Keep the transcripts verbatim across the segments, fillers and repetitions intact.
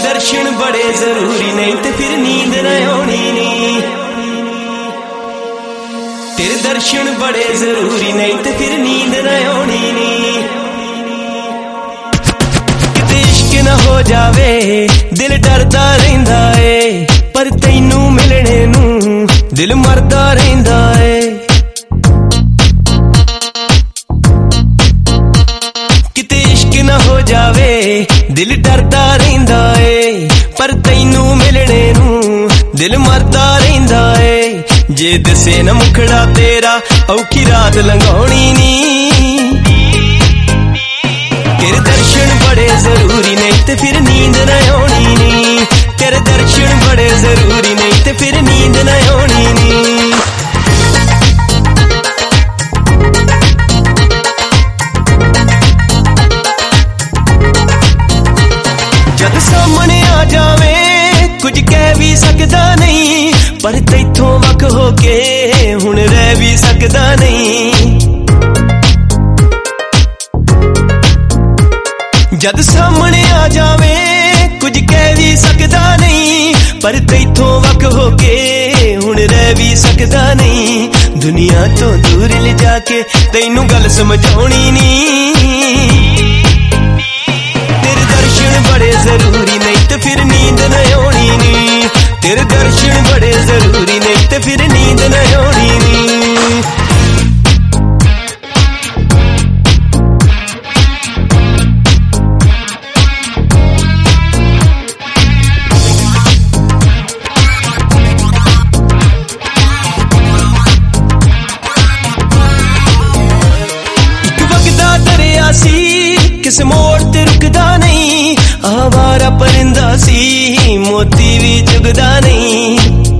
दर्शन बड़े जरूरी नहीं ते फिर नींद न आनी नी। तेरे दर्शन बड़े जरूरी नहीं ते फिर नींद न आनी नी। किते इश्क न हो जावे दिल डरदा रहिंदा ए, पर तैनू मिलने नू दिल मरदा रहिंदा ए। किते इश्क न हो जावे दिल डरदा रहिंदा ए, पर तैनू मिलने नू दिल मरदा रहिंदा ए। जे दसे न मुखड़ा तेरा औखी रात लंघाउणी नी। तेरे दर्शन बड़े जरूरी नहीं ते फिर नींद न आनी नी। तेरे दर्शन बड़े जरूरी नहीं ते फिर नींद न आनी नी। जद सामने आ जावे कुछ कह भी सकदा नहीं, पर तैथों वख होके हुण रह भी सकदा नहीं। जद सामने आ जावे कुछ कह भी सकदा नहीं, पर तैथों वख होके हुण रह भी सकदा नहीं। दुनिया तो दूर ले जाके तैनू गल समझाउणी नी। तेरे दर्शन बड़े जरूरी नहीं ते फिर नींद न आनी नी। तेरे दर्शन बड़े जरूरी नहीं ते फिर नींद न आनी नी। एक वगदा दरिया सी किस मोड़ ते रुकदा नहीं, आवारा परिंदा सी मोती भी चुगदा नहीं।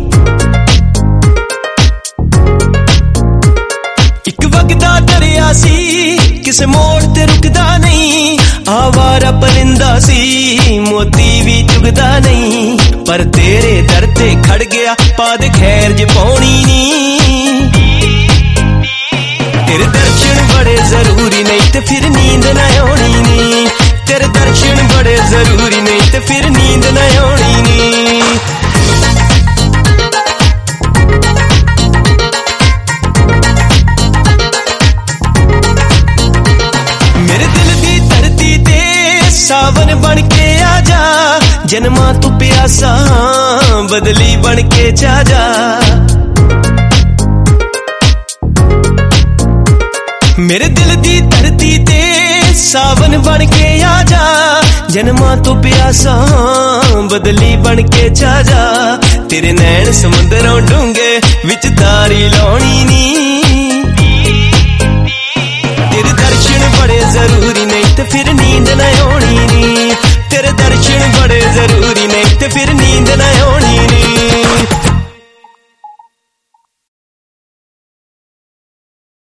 एक वगदा दरिया सी किस मोड़ ते रुकदा नहीं, आवारा परिंदा सी मोती भी चुगदा नहीं। पर तेरे दर ते खड़ गया पाद खैर ज पाउणी नी। तेरे दर्शन बड़े जरूरी नहीं ते फिर नींद न आनी नी। तेरे दर्शन बड़े जरूरी नहीं ते फिर नींद न आनी नी। मेरे दिल दी धरती ते सावन बन के आजा, जन्मा तू प्यासा बदली बन के जा जा। मेरे दिल दी धरती ते सावन बन के आजा, जन्मा तो प्यासा बदली बन के जा जा। तेरे नैन समुंदरों डूंगे विच तारी लाउणी नी। तेरे दर्शन बड़े जरूरी नहीं ते फिर नींद